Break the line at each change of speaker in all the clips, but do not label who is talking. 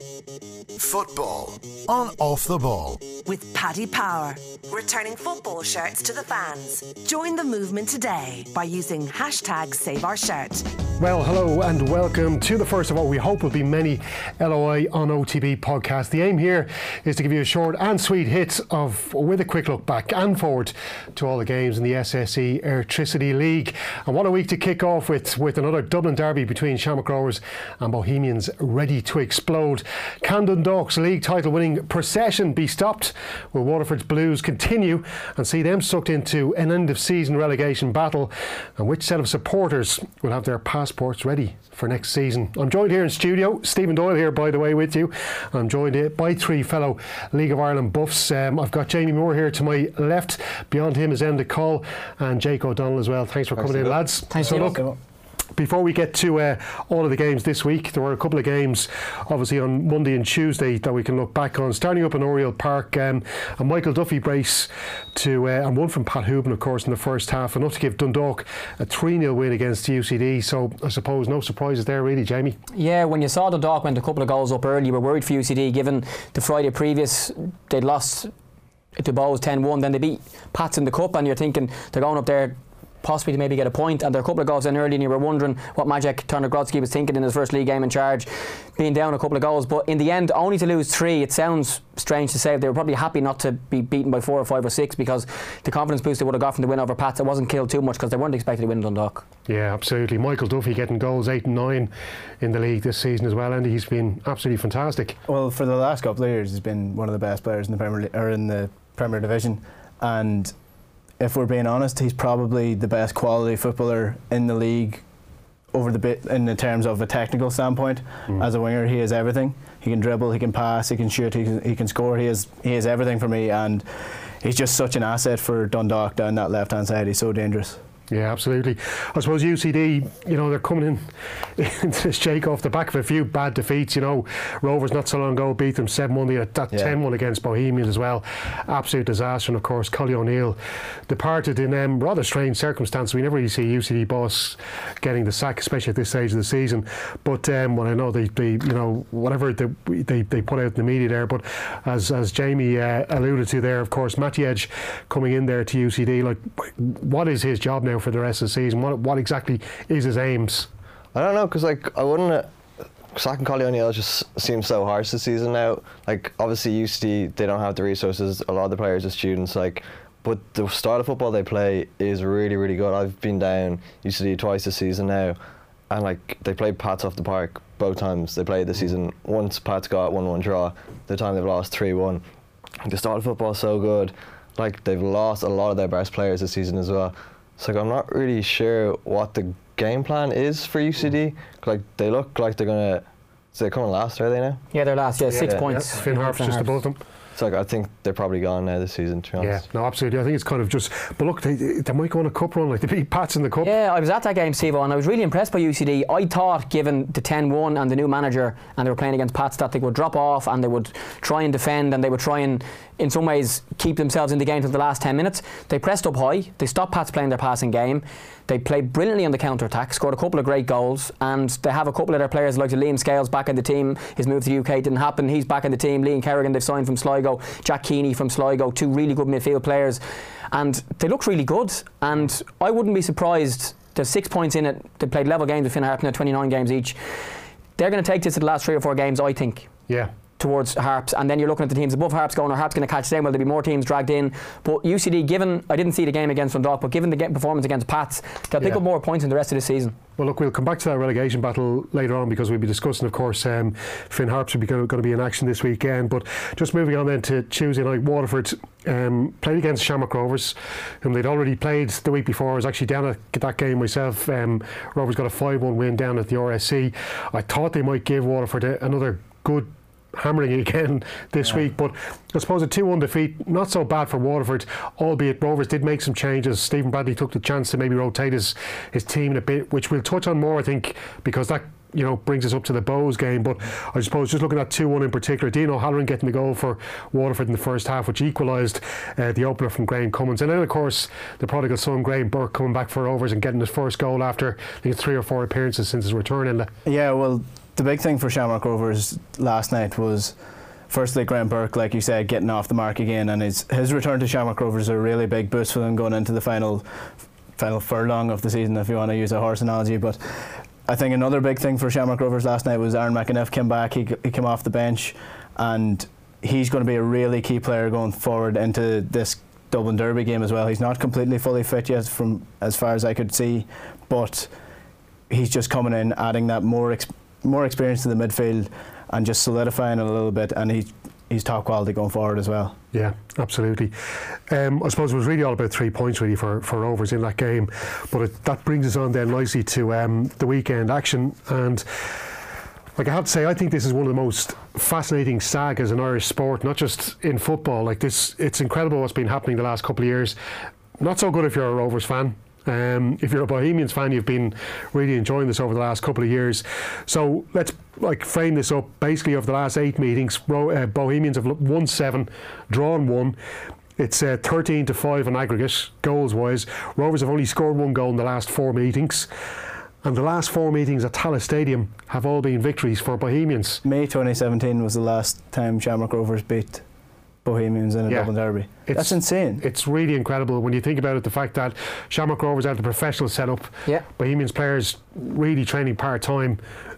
Football on Off the Ball.
With Paddy Power, returning football shirts to the fans. Join the movement today by using #SaveOurShirt.
Well, hello and welcome to the first of what we hope will be many LOI on OTB podcasts. The aim here is to give you a short and sweet hit with a quick look back and forward to all the games in the SSE Airtricity League. And what a week to kick off with another Dublin derby between Shamrock Rovers and Bohemians ready to explode. Can Dundalk's league title winning procession be stopped? Will Waterford's Blues continue and see them sucked into an end of season relegation battle? And which set of supporters will have their passports ready for next season? I'm joined here in studio, Stephen Doyle here by the way with you. I'm joined by three fellow League of Ireland buffs. I've got Jamie Moore here to my left. Beyond him is Enda Cole and Jake O'Donnell as well. Thanks for coming in, lads.
Thanks.
So look, before we get to all of the games this week, there were a couple of games obviously on Monday and Tuesday that we can look back on. Starting up in Oriel Park, a Michael Duffy brace and one from Pat Hooban of course in the first half, enough to give Dundalk a 3-0 win against UCD. So I suppose no surprises there really, Jamie.
Yeah, when you saw Dundalk went a couple of goals up early, you were worried for UCD given the Friday previous they'd lost to Bows 10-1, then they beat Pats in the Cup, and you're thinking they're going up there possibly to maybe get a point, and there are a couple of goals in early and you were wondering what Maciej Tarnogrodski was thinking in his first league game in charge, being down a couple of goals. But in the end, only to lose 3, it sounds strange to say. They were probably happy not to be beaten by 4 or 5 or 6, because the confidence boost they would have got from the win over Pats, it wasn't killed too much because they weren't expected to win Dundalk. Yeah,
absolutely. Michael Duffy getting goals 8 and 9 in the league this season as well, and he's been absolutely fantastic.
Well, for the last couple of years he's been one of the best players in the Premier Division, and if we're being honest, he's probably the best quality footballer in the league in the terms of a technical standpoint. As a winger, he has everything. He can dribble, he can pass, he can shoot, he can score. He has everything for me, and he's just such an asset for Dundalk down that left hand side. He's so dangerous. Yeah, absolutely. I suppose UCD, they're coming into this Jake off the back of a few bad defeats. Rovers not so long ago beat them 7-1. That 10-1 against Bohemians as well. Absolute disaster. And of course, Collie O'Neill departed in rather strange circumstances. We never really see a UCD boss getting the sack, especially at this stage of the season. But well, I know they whatever they put out in the media there. But as Jamie alluded to there, of course, Maciej coming in there to UCD. Like, what is his job now for the rest of the season? What exactly is his aims?
I don't know, because I wouldn't. Sacking Collie O'Neill just seems so harsh this season now. Like, obviously UCD, they don't have the resources. A lot of the players are students. But the style of football they play is really, really good. I've been down UCD twice this season now, and they played Pats off the park both times they played this season. Once Pats got 1-1 draw. The time they've lost 3-1. The style of football is so good. They've lost a lot of their best players this season as well. So I'm not really sure what the game plan is for UCD. They look like they're gonna. So they're coming last, are they now?
Yeah, they're last. 6 points.
Finn Harp's just above them.
So I think they're probably gone now this season, to be honest.
Yeah, no, absolutely. I think it's kind of just. But look, they might go on a cup run. They beat Pats in the cup.
Yeah, I was at that game, Steve, and I was really impressed by UCD. I thought, given the 10-1 and the new manager, and they were playing against Pats, that they would drop off and they would try and defend, and they would try and, in some ways, keep themselves in the game until the last 10 minutes. They pressed up high. They stopped Pats playing their passing game. They played brilliantly on the counter-attack, scored a couple of great goals, and they have a couple of their players like Liam Scales back in the team. His move to the UK didn't happen. He's back in the team. Liam Kerrigan, they've signed from Sligo. Jack Keeney from Sligo, 2 really good midfield players, and they look really good. And I wouldn't be surprised. There's 6 points in it. They played level games with Finn Harps, now 29 games each. They're going to take this to the last 3 or 4 games, I think.
Yeah.
Towards Harps, and then you're looking at the teams above Harps going, are Harps going to catch them? Will there be more teams dragged in? But UCD, given, I didn't see the game against Dundalk, but given the performance against Pats, they'll pick up more points in the rest of the season.
Well, look, we'll come back to that relegation battle later on, because we'll be discussing, of course, Finn Harps will be going to be in action this weekend. But just moving on then to Tuesday night, Waterford played against Shamrock Rovers, whom they'd already played the week before. I was actually down at that game myself. Rovers got a 5-1 win down at the RSC. I thought they might give Waterford another good hammering again this week, but I suppose a 2-1 defeat, not so bad for Waterford, albeit Rovers did make some changes. Stephen Bradley took the chance to maybe rotate his team in a bit, which we'll touch on more, I think, because that brings us up to the Bows game. But I suppose just looking at 2-1 in particular, Dean O'Halloran getting the goal for Waterford in the first half, which equalised the opener from Graham Cummins. And then of course the prodigal son Graham Burke coming back for Rovers and getting his first goal after I think 3 or 4 appearances since his return.
Yeah, well, the big thing for Shamrock Rovers last night was, firstly, Graham Burke, like you said, getting off the mark again, and his return to Shamrock Rovers is a really big boost for them going into the final furlong of the season, if you want to use a horse analogy. But I think another big thing for Shamrock Rovers last night was Aaron McAniff came back. He came off the bench, and he's going to be a really key player going forward into this Dublin Derby game as well. He's not completely fully fit yet, from as far as I could see, but he's just coming in, adding that more experience to the midfield and just solidifying it a little bit, and he's top quality going forward as well.
Yeah, absolutely. I suppose it was really all about 3 points really for Rovers in that game, but that brings us on then nicely to the weekend action. And like I have to say, I think this is one of the most fascinating sagas in Irish sport, not just in football. Like this, it's incredible what's been happening the last couple of years. Not so good if you're a Rovers fan. If you're a Bohemians fan, you've been really enjoying this over the last couple of years. So let's frame this up. Basically, over the last 8 meetings, Bohemians have won 7, drawn 1. It's 13-5 on aggregate, goals-wise. Rovers have only scored 1 goal in the last 4 meetings. And the last 4 meetings at Tallaght Stadium have all been victories for Bohemians.
May 2017 was the last time Shamrock Rovers beat Bohemians in a Dublin Derby. That's insane.
It's really incredible when you think about it, the fact that Shamrock Rovers had the professional setup, Bohemians players really training part-time.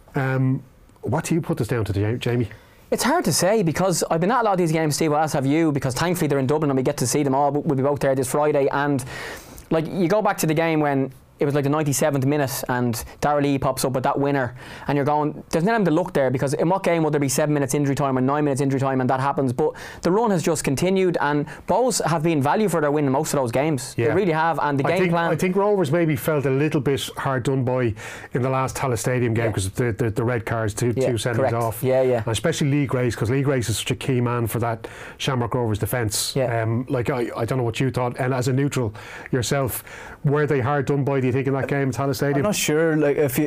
What do you put this down to, Jamie?
It's hard to say, because I've been at a lot of these games, Steve, as have you, because thankfully they're in Dublin and we get to see them all. We'll be both there this Friday, and like you go back to the game when it was like the 97th minute and Darrell Lee pops up with that winner, and you're going, there's nothing to look there, because in what game would there be 7 minutes injury time or 9 minutes injury time and that happens? But the run has just continued, and Bohs have been value for their win in most of those games. They really have, and the game plan.
I think Rovers maybe felt a little bit hard done by in the last Tallaght Stadium game, because the red cards, two sendings off. And especially Lee Grace, because Lee Grace is such a key man for that Shamrock Rovers defence. I don't know what you thought, and as a neutral yourself, were they hard done by, do you think, in that game at Tallaght Stadium?
I'm not sure.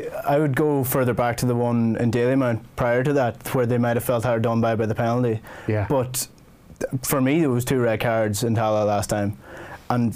I would go further back to the one in Dalymount prior to that, where they might have felt hard done by the penalty. But for me, there was 2 red cards in Tallaght last time, and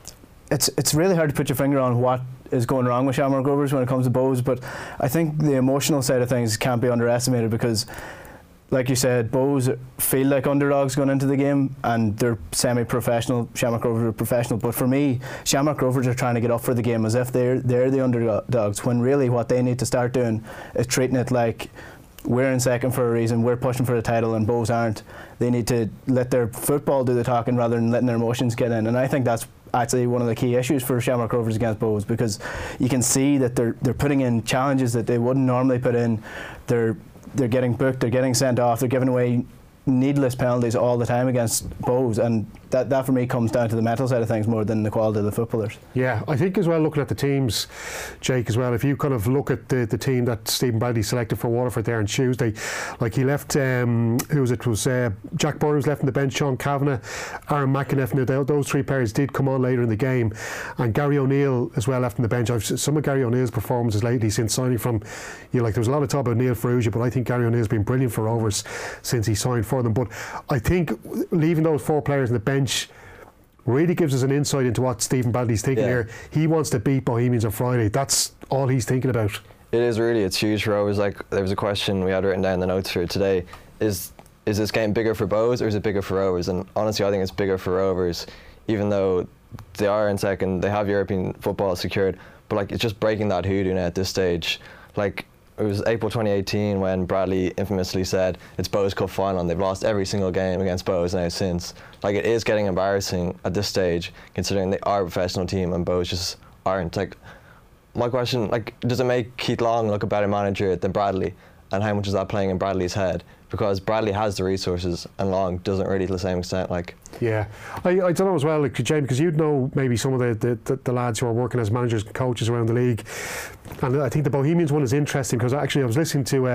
it's really hard to put your finger on what is going wrong with Shamrock Rovers when it comes to Bohs. But I think the emotional side of things can't be underestimated, because, like you said, Bohs feel like underdogs going into the game, and they're semi-professional. Shamrock Rovers are professional, but for me, Shamrock Rovers are trying to get up for the game as if they're the underdogs, when really what they need to start doing is treating it like we're in second for a reason, we're pushing for the title, and Bohs aren't. They need to let their football do the talking rather than letting their emotions get in, and I think that's actually one of the key issues for Shamrock Rovers against Bohs, because you can see that they're putting in challenges that they wouldn't normally put in. They're getting booked, they're getting sent off, they're giving away needless penalties all the time against Bohs, and that for me comes down to the mental side of things more than the quality of the footballers.
Yeah, I think as well, looking at the teams, Jake, as well, if you kind of look at the team that Stephen Bradley selected for Waterford there on Tuesday, like he left, who was it? It was Jack Burrows left on the bench, Sean Kavanagh, Aaron McAniff. Now those 3 players did come on later in the game, and Gary O'Neill as well left on the bench. I've seen some of Gary O'Neill's performances lately since signing from, there was a lot of talk about Neil Ferrugia, but I think Gary O'Neill's been brilliant for Rovers since he signed for them. But I think leaving those 4 players on the bench really gives us an insight into what Stephen Bradley's thinking here. He wants to beat Bohemians on Friday. That's all he's thinking about. It's
huge for Rovers. Like, there was a question we had written down in the notes for today: is this game bigger for Bohs or is it bigger for Rovers? And honestly, I think it's bigger for Rovers, even though they are in second, they have European football secured, but like, it's just breaking that hoodoo now at this stage. Like, it was April 2018 when Bradley infamously said it's Bohs Cup final, and they've lost every single game against Bohs now since. Like, it is getting embarrassing at this stage, considering they are a professional team and Bohs just aren't. Like, my question, does it make Keith Long look a better manager than Bradley? And how much is that playing in Bradley's head? Because Bradley has the resources and Long doesn't really to the same extent.
Yeah, I don't know as well, Jamie, because you'd know maybe some of the lads who are working as managers and coaches around the league, and I think the Bohemians one is interesting, because actually I was listening to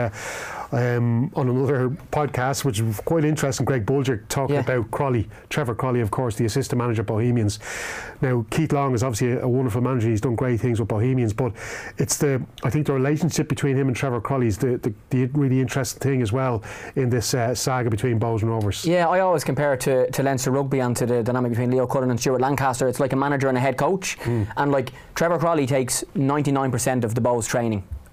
on another podcast, which was quite interesting, Greg Bulger talking about Crowley, Trevor Crowley, of course, the assistant manager of Bohemians. Now, Keith Long is obviously a wonderful manager, he's done great things with Bohemians, but it's I think the relationship between him and Trevor Crowley is the really interesting thing as well in this saga between Bohs and Rovers.
Yeah, I always compare it to Leinster Rugby and to the dynamic between Leo Cullen and Stuart Lancaster. It's like a manager and a head coach, and like Trevor Crowley takes 99% of the Bohs training,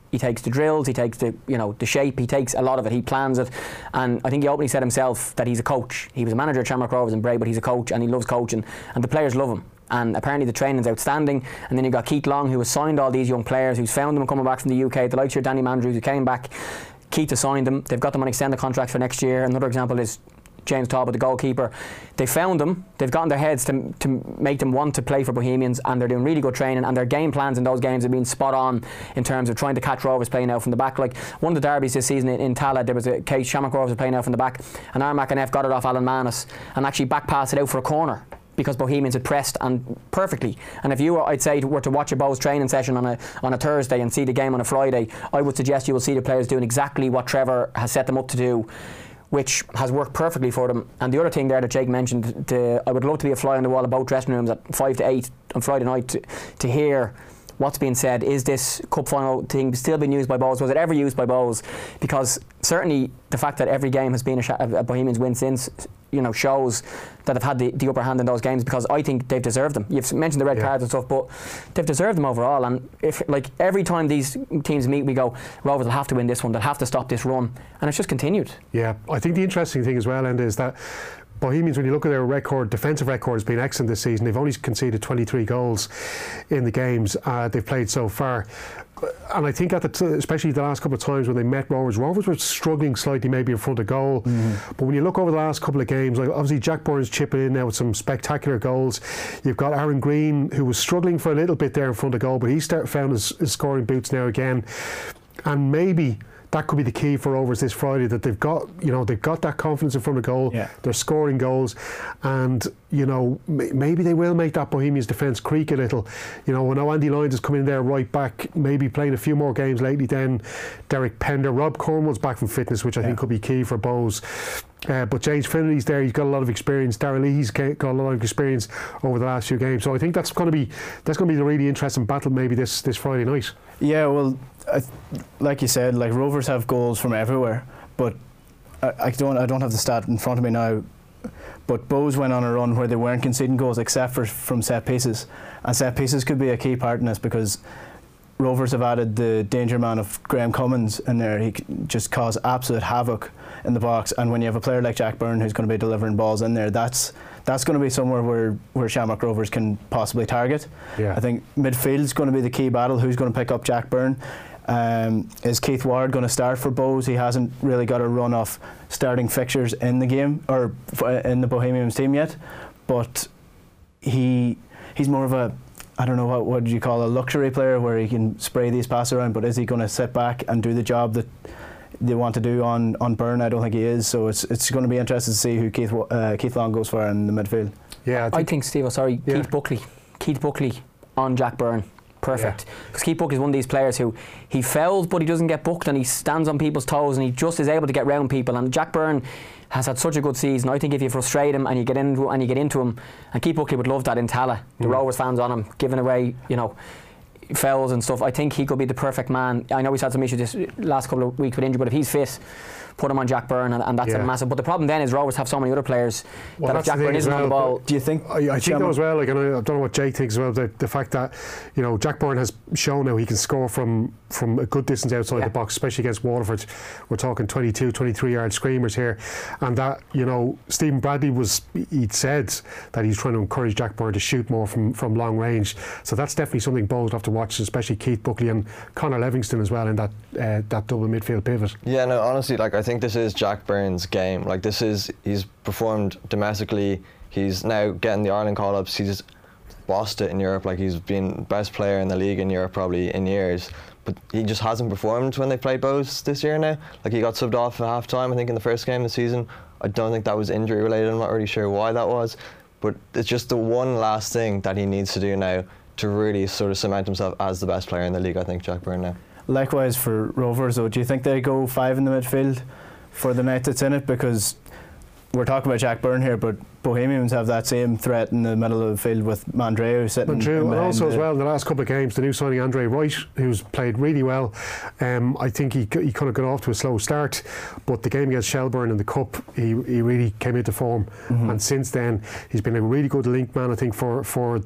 he takes the drills, he takes the shape, he takes a lot of it, he plans it, and I think he openly said himself that he's a coach. He was a manager at Shamrock Rovers and Bray, but he's a coach and he loves coaching, and the players love him. And apparently the training's outstanding. And then you've got Keith Long, who has signed all these young players, who's found them coming back from the UK. The likes of your Danny Mandrews, who came back. Keith has signed them. They've got them on extended contracts for next year. Another example is James Talbot, the goalkeeper. They found them. They've gotten their heads to make them want to play for Bohemians, and they're doing really good training, and their game plans in those games have been spot on in terms of trying to catch Rovers playing out from the back. Like one of the derbies this season in Tala, there was a case Shamrock Rovers were playing out from the back, and Armagh and F got it off Alan Manus and actually back passed it out for a corner, because Bohemians had pressed and perfectly. And if you were, I'd say, were to watch a Bows training session on a Thursday and see the game on a Friday, I would suggest you will see the players doing exactly what Trevor has set them up to do, which has worked perfectly for them. And the other thing there that Jake mentioned, I would love to be a fly on the wall about dressing rooms at 5 to 8 on Friday night to hear what's being said. Is this cup final thing still being used by Bows? Was it ever used by Bows? Because certainly the fact that every game has been a Bohemians win since, shows that they've had the upper hand in those games, because I think they've deserved them. You've mentioned the red cards and stuff, but they've deserved them overall. And if every time these teams meet, we go, Rovers will have to win this one, they'll have to stop this run, and it's just continued. Yeah, I think the interesting thing as well, Enda, is that Bohemians, when you look at their record, defensive record has been excellent this season. They've only conceded 23 goals in the games they've played so far. And I think especially the last couple of times when they met Rovers were struggling slightly maybe in front of goal. But when you look over the last couple of games, like obviously Jack Byrne's chipping in now with some spectacular goals. You've got Aaron Green, who was struggling for a little bit there in front of goal, but he's found his scoring boots now again. And maybe that could be the key for Rovers this Friday, that they've got that confidence in front of goal. Yeah. They're scoring goals, and maybe they will make that Bohemians defence creak a little. When Andy Lyons is coming in there right back, maybe playing a few more games lately. Then Derek Pender, Rob Cornwall's back from fitness, which I think could be key for Bows. But James Finley's there, he's got a lot of experience. Darrell Leahy's got a lot of experience over the last few games. So I think that's going to be the really interesting battle maybe this Friday night. Yeah, well, like you said, like Rovers have goals from everywhere, but I don't have the stat in front of me now. But Bows went on a run where they weren't conceding goals except from set pieces, and set pieces could be a key part in this, because Rovers have added the danger man of Graham Cummins in there. He can just cause absolute havoc in the box, and when you have a player like Jack Byrne who's going to be delivering balls in there, that's going to be somewhere where Shamrock Rovers can possibly target. Yeah. I think midfield's going to be the key battle. Who's going to pick up Jack Byrne? Is Keith Ward going to start for Bows? He hasn't really got a run off starting fixtures in the game or in the Bohemians team yet, but he's more of a, I don't know what do you call a luxury player, where he can spray these passes around, but is he going to sit back and do the job that they want to do on Byrne? I don't think he is. So it's going to be interesting to see who Keith Long goes for in the midfield. Yeah, I think Steve, Keith Buckley on Jack Byrne. Perfect. Because Keith Buckley is one of these players who he fouls but he doesn't get booked, and he stands on people's toes, and he just is able to get round people. And Jack Byrne has had such a good season. I think if you frustrate him and you get into him, and Keith Buckley would love that in Tala, the Rovers fans on him, giving away fouls and stuff. I think he could be the perfect man. I know he's had some issues this last couple of weeks with injury, but if he's fit, put him on Jack Byrne, and that's a massive. But the problem then is Rovers have so many other players that if Jack Byrne isn't on the ball. Do you think? I think that as well. Like, and I don't know what Jake thinks as well. The fact that Jack Byrne has shown now he can score from a good distance outside the box, especially against Waterford. We're talking 22, 23 yard screamers here, and that Stephen Bradley he'd said that he's trying to encourage Jack Byrne to shoot more from long range. So that's definitely something Bold have to watch, especially Keith Buckley and Conor Livingston as well in that double midfield pivot. Yeah, no, honestly, I think this is Jack Byrne's game. He's performed domestically. He's now getting the Ireland call-ups. He's bossed it in Europe. He's been best player in the league in Europe probably in years. But he just hasn't performed when they played Bows this year now. He got subbed off at half-time, I think, in the first game of the season. I don't think that was injury related. I'm not really sure why that was. But it's just the one last thing that he needs to do now to really sort of cement himself as the best player in the league, I think, Jack Byrne now. Likewise for Rovers, though, do you think they go 5 in the midfield for the night that's in it? Because
we're talking about Jack Byrne here, but Bohemians have that same threat in the middle of the field with Mandreu sitting.
And also as well in the last couple of games, the new signing Andre Wright, who's played really well. I think he kind of got off to a slow start, but the game against Shelbourne in the Cup, he really came into form. And since then, he's been a really good link man, I think, for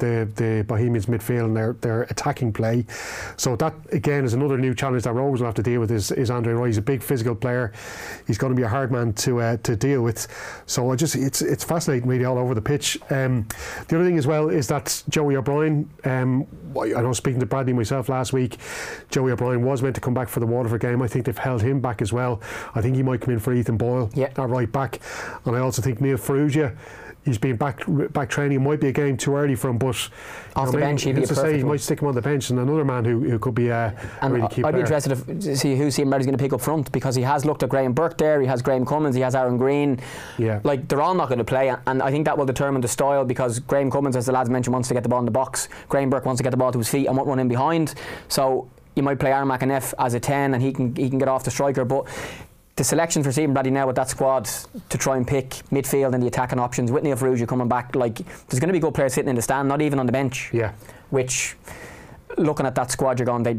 the Bohemians midfield and their attacking play. So that again is another new challenge that Rovers will have to deal with. Is Andre Wright? He's a big physical player. He's going to be a hard man to deal with. So it's fascinating really all over the pitch. The other thing as well is that Joey O'Brien, I know speaking to Bradley myself last week, Joey O'Brien was meant to come back for the Waterford game. I think they've held him back as well. I think he might come in for Ethan Boyle at right back, and I also think Neil Farrugia, he's been back training. It might be a game too early for him, but
off the bench he'd be a perfect one.
He might stick him on the bench, and another man who could be a really key player.
I'd be interested to see who Stephen Bradley's going to pick up front, because he has looked at Graham Burke there, he has Graham Cummins, he has Aaron Green. Like, they're all not going to play, and I think that will determine the style, because Graham Cummins, as the lads mentioned, wants to get the ball in the box. Graham Burke wants to get the ball to his feet and won't run in behind. So you might play Aaron McAneff as a 10 and he can get off the striker, but the selection for Stephen Bradley now with that squad to try and pick midfield and the attacking options with Neil Farrugia coming back, like, there's going to be good players sitting in the stand, not even on the bench. Which, looking at that squad, you're going,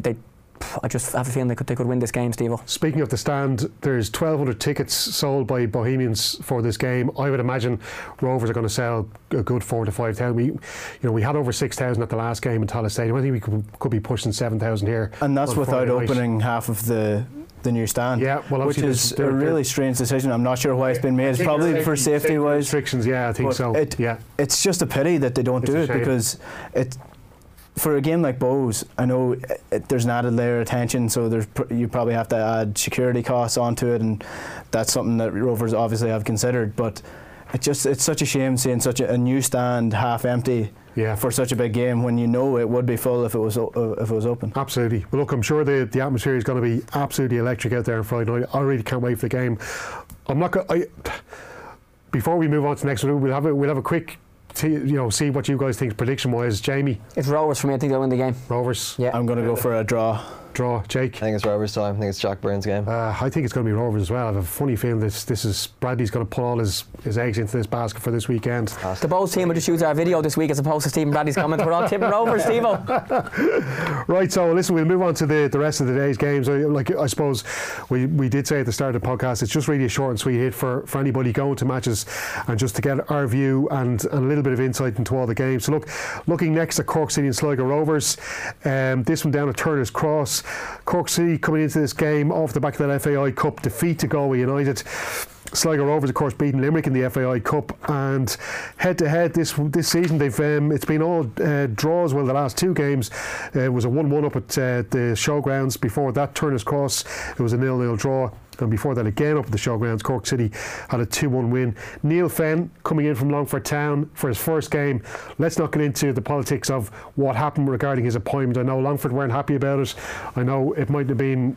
I just have a feeling they could win this game, Steve. Speaking
of the stand, there's 1,200 tickets sold by Bohemians for this game. I would imagine Rovers are going to sell a good 4,000 to 5,000. We had over 6,000 at the last game in Tallaght Stadium. I think we could be pushing 7,000 here.
And that's without opening half of the new stand, which is a really strange decision. I'm not sure why it's been made. It's probably for safety wise
restrictions. I think so.
It's just a pity that they don't do it, because for a game like Bows, I know there's an added layer of attention, so you probably have to add security costs onto it, and that's something that Rovers obviously have considered. But it's such a shame seeing such a new stand half empty. For such a big game, when you know it would be full if it was open.
Absolutely. Well, look, I'm sure the atmosphere is going to be absolutely electric out there on Friday night. I really can't wait for the game. Before we move on to the next one, we'll have a quick see what you guys think prediction wise. Jamie?
It's Rovers for me. I think they'll win the game.
Rovers?
Yeah.
I'm going to go for a draw.
Jake?
I think it's Rovers time. I think it's Jack Byrne's game.
I think it's going to be Rovers as well. I have a funny feeling this is Bradley's going to put all his eggs into this basket for this weekend.
The Bows team will just use our video this week as opposed to Stephen Bradley's comment. We're all tipping Rovers, Steve-o.
Right, so listen, we'll move on to the rest of the day's games. I suppose we did say at the start of the podcast, it's just really a short and sweet hit for anybody going to matches, and just to get our view and a little bit of insight into all the games. So looking next at Cork City and Sligo Rovers, this one down at Turner's Cross. Cork City coming into this game off the back of that FAI Cup defeat to Galway United. Sligo Rovers, of course, beating Limerick in the FAI Cup, and head-to-head this season, it's been all draws. Well, the last two games, it was a 1-1 up at the Showgrounds. Before that, Turner's Cross, it was a 0-0 draw. And before that, again up at the Showgrounds, Cork City had a 2-1 win. Neil Fenn coming in from Longford Town for his first game. Let's not get into the politics of what happened regarding his appointment. I know Longford weren't happy about it. I know it might have been,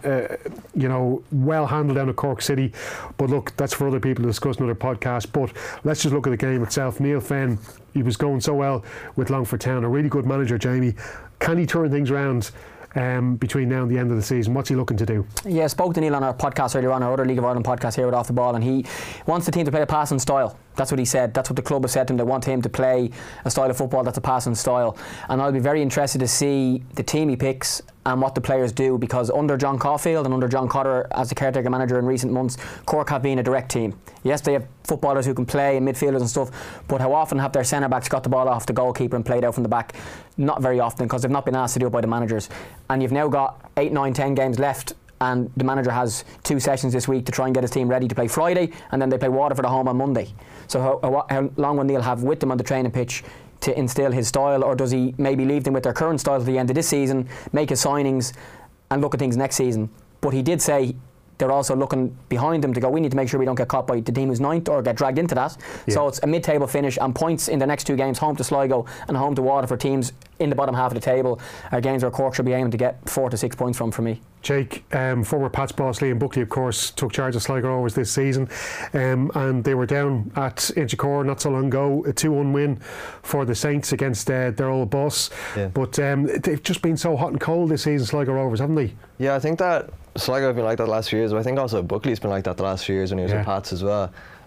well handled down at Cork City. But look, that's for other people to discuss in other podcasts. But let's just look at the game itself. Neil Fenn, he was going so well with Longford Town. A really good manager, Jamie. Can he turn things around between now and the end of the season? What's he looking to do? Yeah, I spoke to Neil on our podcast earlier on, our other League of Ireland podcast here with Off the Ball, and he wants the team to play a passing style. That's what he said. That's what the club has said to him. They want him to play a style of football that's a passing style. And I'll be very interested to see the team he picks and what the players do, because under John Caulfield and under John Cotter as the caretaker manager in recent months, Cork have been a direct team. Yes, they have footballers who can play and midfielders and stuff, but how often have their centre backs got the ball off the goalkeeper and played out from the back? Not very often, because they've not been asked to do it by the managers. And you've now got 8, 9, 10 games left, and the manager has 2 sessions this week to try and get his team ready to play Friday, and then they play Waterford at home on Monday. So how long will Neil have with them on the training pitch to instill his style, or does he maybe leave them with their current style at the end of this season, make his signings and look at things next season? But he did say they're also looking behind them to go, we need to make sure we don't get caught by the team who's ninth or get dragged into that. Yeah. So it's a mid-table finish, and points in the next 2 games, home to Sligo and home to Waterford, teams in the bottom half of the table, are games where Cork should be aiming to get 4 to 6 points from, for me. Jake, former Pats boss Liam Buckley, of course, took charge of Sligo Rovers this season, and they were down at Inchicore not so long ago, a 2-1 win for the Saints against their old boss. Yeah. But they've just been so hot and cold this season, Sligo Rovers, haven't they? Yeah, I think that Sligo have been like that the last few years, but I think also Buckley's been like that the last few years when he was at Pats as well.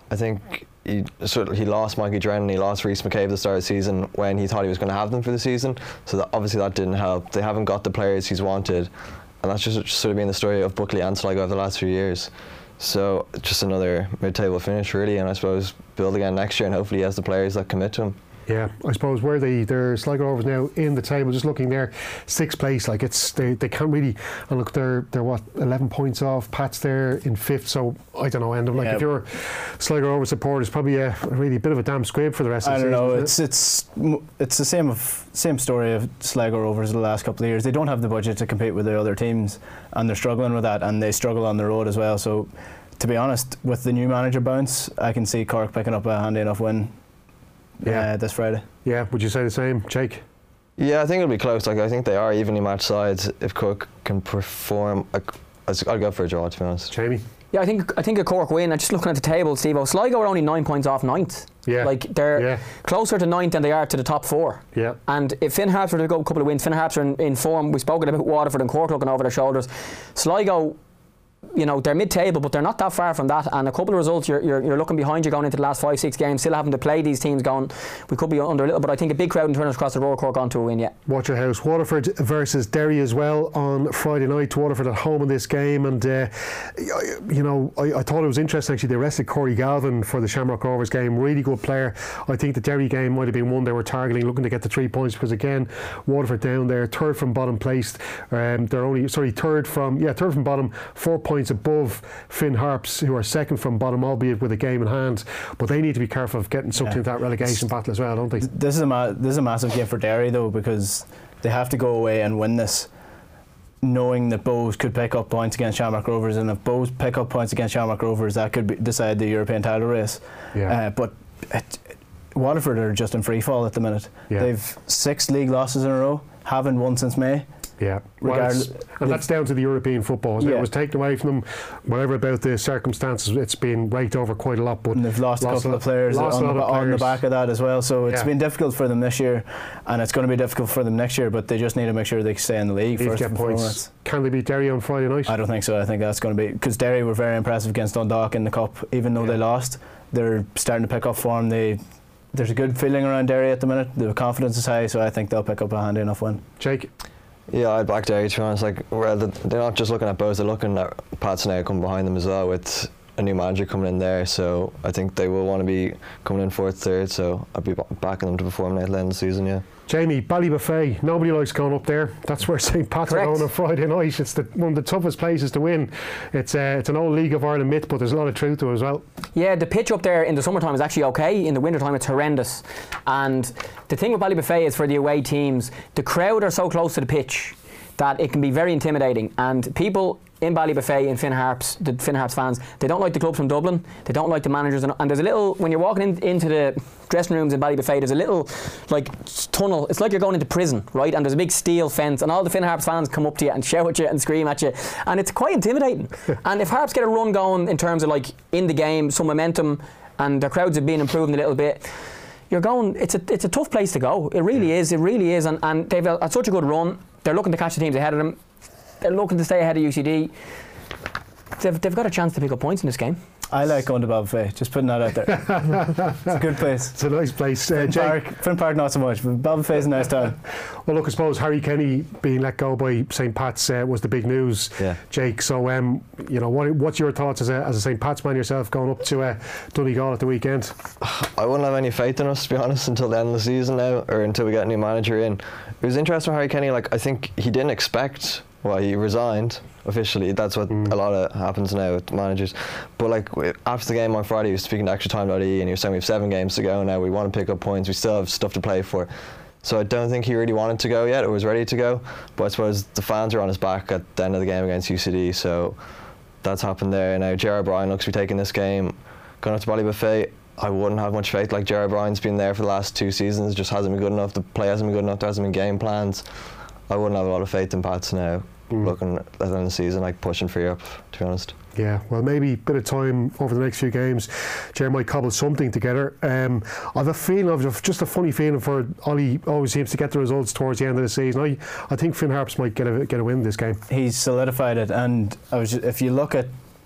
I think he lost Mikey Drennan, he lost Rhys McCabe at the start of the season when he thought he was going to have them for the season. So that, obviously that didn't help. They haven't got the players he's wanted, and that's just sort of been the story of Buckley and Sligo over the last few years. So just another mid-table finish really, and I suppose build again next year, and hopefully he has the players that commit to him.
Yeah, I suppose where they're Sligo Rovers now in the table, just looking there, 6th place, like they can't really, and look, they're what, 11 points off, Pat's there in 5th, so I don't know, Endham, like if you're Sligo Rovers supporter, it's probably a really bit of a damn squib for the rest of the season.
I don't know, it's the same story of Sligo Rovers the last couple of years. They don't have the budget to compete with the other teams, and they're struggling with that, and they struggle on the road as well. So to be honest, with the new manager bounce, I can see Cork picking up a handy enough win this Friday.
Yeah, would you say the same, Jake?
Yeah, I think it'll be close. Like, I think they are evenly matched sides. If Cork can perform, I'll go for a draw, to be honest.
Jamie?
Yeah, I think a Cork win. I'm just looking at the table, Steve. Sligo are only 9 points off 9th.
Yeah.
Like, they're closer to 9th than they are to the top 4. Yeah. And if Finn Harps were to go a couple of wins, Finn Harps are in form. We've spoken about Waterford and Cork looking over their shoulders. Sligo, you know, they're mid-table, but they're not that far from that, and a couple of results you're looking behind you going into the last 5-6 games, still having to play these teams going, we could be under a little, but I think a big crowd in turners across the road, Cork on to a win.
Watch your house. Waterford versus Derry as well on Friday night. Waterford at home in this game, and you know, I thought it was interesting actually. They arrested Corey Galvin for the Shamrock Rovers game, really good player. I think the Derry game might have been one they were targeting, looking to get the 3 points, because again, Waterford down there, third from bottom placed. They're only third from bottom, 4 points above Finn Harps, who are second from bottom, albeit with a game in hand. But they need to be careful of getting sucked into that relegation battle as well, don't they?
This is a massive game for Derry though, because they have to go away and win this, knowing that Bows could pick up points against Shamrock Rovers, and if Bows pick up points against Shamrock Rovers, that could decide the European title race. But Waterford are just in free fall at the minute. They've 6 league losses in a row, haven't won since May.
Yeah, and that's down to the European football. It was taken away from them. Whatever about the circumstances, it's been raked over quite a lot. But
and they've lost a couple of players on the back of that as well. So it's been difficult for them this year, and it's going to be difficult for them next year. But they just need to make sure they stay in the league first and foremost.
Can they beat Derry on Friday night?
I don't think so. I think that's going to be, because Derry were very impressive against Dundalk in the Cup. Even though they lost, they're starting to pick up form. There's a good feeling around Derry at the minute. The confidence is high, so I think they'll pick up a handy enough win.
Jake?
Yeah, I'd back Derry, to be honest. Like, they're not just looking at Bows, they're looking at Pats now coming behind them as well, with a new manager coming in there. So I think they will want to be coming in 4th, 3rd. So I'd be backing them to perform at the end of the season. Yeah.
Jamie, Ballybuffet, nobody likes going up there. That's where St Pat's are going on Friday night. It's one of the toughest places to win. It's an old League of Ireland myth, but there's a lot of truth to it as well. Yeah,
the pitch up there in the summertime is actually okay. In the wintertime it's horrendous. And the thing with Ballybuffet is, for the away teams, the crowd are so close to the pitch that it can be very intimidating. And people in Ballybuffet, in Finn Harps, the Finn Harps fans, they don't like the clubs from Dublin, they don't like the managers, and there's a little, when you're walking into the dressing rooms in Ballybuffet, there's a little like tunnel, it's like you're going into prison, right? And there's a big steel fence, and all the Finn Harps fans come up to you and shout at you and scream at you, and it's quite intimidating. And if Harps get a run going in terms of like in the game, some momentum, and their crowds have been improving a little bit, you're going, it's a tough place to go. It really is, and they've had such a good run. They're looking to catch the teams ahead of them. They're looking to stay ahead of UCD. They've got a chance to pick up points in this game.
I like going to Ballybuffet, just putting that out there. It's a good place.
It's a nice place.
Finn Park not so much, but Ballybuffet is a nice town.
Well, look, I suppose Harry Kenny being let go by St Pat's was the big news, Jake. So, you know, what's your thoughts as a St Pat's man yourself, going up to Donegal at the weekend?
I wouldn't have any faith in us, to be honest, until the end of the season now, or until we get a new manager in. It was interesting with Harry Kenny. Like, I think he didn't expect. Well, he resigned officially. That's what a lot of happens now with managers. But like, after the game on Friday, he was speaking to extratime.ie, and he was saying we have 7 games to go now. We want to pick up points. We still have stuff to play for. So I don't think he really wanted to go yet, or was ready to go. But I suppose the fans are on his back at the end of the game against UCD. So that's happened there. Now Gerard Bryan looks to be taking this game, going up to Ballybuffet. I wouldn't have much faith. Like, Gerard Bryan's been there for the last 2 seasons, just hasn't been good enough. The play hasn't been good enough. There hasn't been game plans. I wouldn't have a lot of faith in Pats now, looking at the end of the season, like pushing for Europe, to be honest.
Yeah, well, maybe a bit of time over the next few games, Jerry might cobble something together. I have a feeling, just a funny feeling for Ollie. Always seems to get the results towards the end of the season. I think Finn Harps might get a win this game.
He's solidified it, and if you look at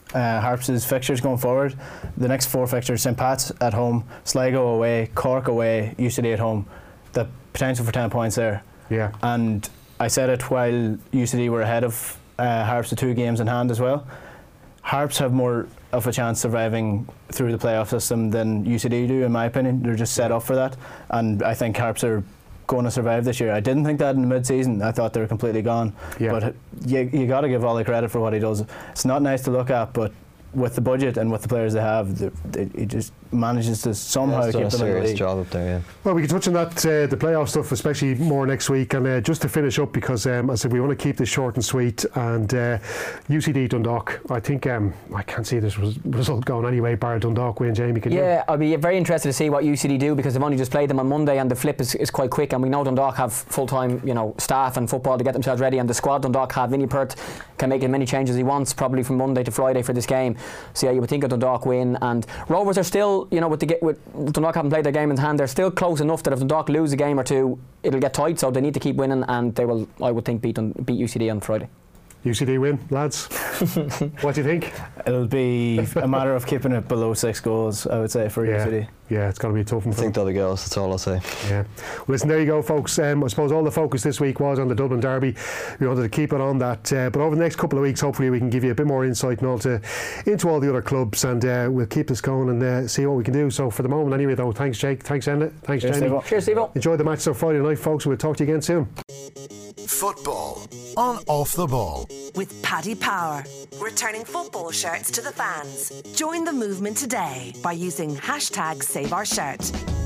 Harps' fixtures going forward. The next 4 fixtures: St Pat's at home, Sligo away, Cork away, UCD at home. The potential for 10 points there.
Yeah.
And I said it while UCD were ahead of Harps with 2 games in hand as well. Harps have more of a chance surviving through the playoff system than UCD do, in my opinion. They're just set up for that, and I think Harps are going to survive this year. I didn't think that in the mid-season. I thought they were completely gone.
Yeah.
But you got to give Ollie credit for what he does. It's not nice to look at, but with the budget and with the players they have, he just manages to somehow keep them in the
serious
league.
job up there. Yeah.
Well, we can touch on that, the playoff stuff, especially more next week. And just to finish up, because I said we want to keep this short and sweet. And UCD Dundalk, I think I can't see this result going anyway. Bar Dundalk win, Jamie. Can you?
Yeah, I'd be very interested to see what UCD do, because they've only just played them on Monday, and the flip is quite quick. And we know Dundalk have full-time, staff and football to get themselves ready. And the squad Dundalk have, Vinnie Perth can make as many changes as he wants, probably from Monday to Friday for this game. So yeah, you would think a Dundalk win. And Rovers are still, with Dundalk haven't played their game in hand, they're still close enough that if Dundalk lose a game or two, it'll get tight. So they need to keep winning, and they will, I would think, beat UCD on Friday.
UCD win, lads. What do you think?
It'll be a matter of keeping it below 6 goals, I would say, for UCD.
Yeah, it's going to be a tough one.
I think they'll be girls, that's all I'll say.
Yeah. Well, listen, there you go, folks. I suppose all the focus this week was on the Dublin Derby. We wanted to keep it on that. But over the next couple of weeks, hopefully, we can give you a bit more insight into all the other clubs, and we'll keep this going and see what we can do. So for the moment, anyway, though, thanks, Jake. Thanks, Enda. Thanks, Jamie.
Cheers, Steve-O.
Enjoy the match on Friday night, folks. We'll talk to you again soon.
Football on Off the Ball.
With Paddy Power, returning football shirts to the fans. Join the movement today by using #SaveOurShirt.